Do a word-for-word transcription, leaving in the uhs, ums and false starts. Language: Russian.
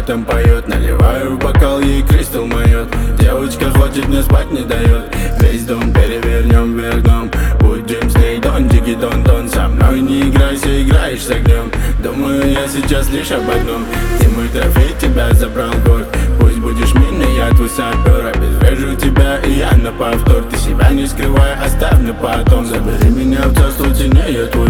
фальцетом поет. Наливаю в бокал, ей кристалл моет. Девочка хочет, мне спать не дает. Весь дом перевернем вверх дном. Будем с ней дон-дики дон-дон. Со мной не играйся, играешь с огнем. Думаю я сейчас лишь об одном: ты мой трофей, тебя забрал город. Пусть будешь миной, я твой сапер. Обезврежу тебя и я на повтор. Ты себя не скрывай, оставь на потом. Забери меня в царство теней, я твой